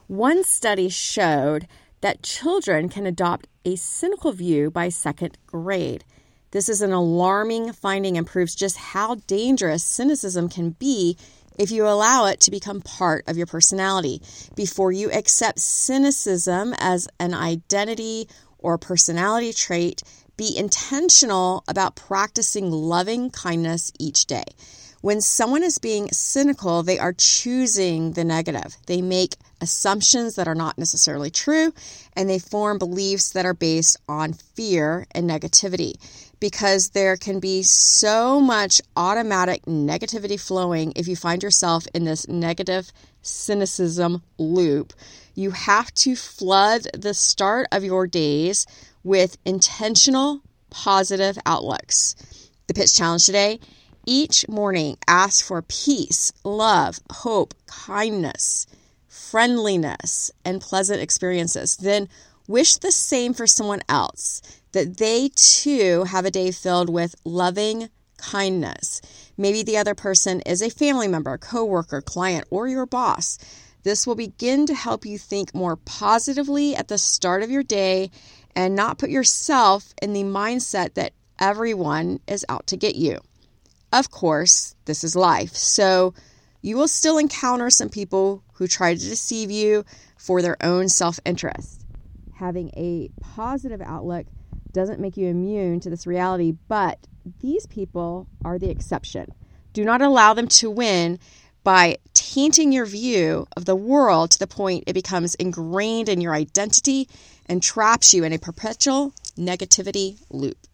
One study showed that children can adopt a cynical view by second grade. This is an alarming finding and proves just how dangerous cynicism can be if you allow it to become part of your personality. Before you accept cynicism as an identity or personality trait, be intentional about practicing loving kindness each day. When someone is being cynical, they are choosing the negative. They make assumptions that are not necessarily true, and they form beliefs that are based on fear and negativity. Because there can be so much automatic negativity flowing if you find yourself in this negative cynicism loop, you have to flood the start of your days with intentional, positive outlooks. The pitch challenge today: each morning, ask for peace, love, hope, kindness, friendliness, and pleasant experiences. Then wish the same for someone else, that they too have a day filled with loving kindness. Maybe the other person is a family member, coworker, client, or your boss. This will begin to help you think more positively at the start of your day and not put yourself in the mindset that everyone is out to get you. Of course, this is life, so you will still encounter some people who try to deceive you for their own self-interest. Having a positive outlook doesn't make you immune to this reality, but these people are the exception. Do not allow them to win by tainting your view of the world to the point it becomes ingrained in your identity and traps you in a perpetual negativity loop.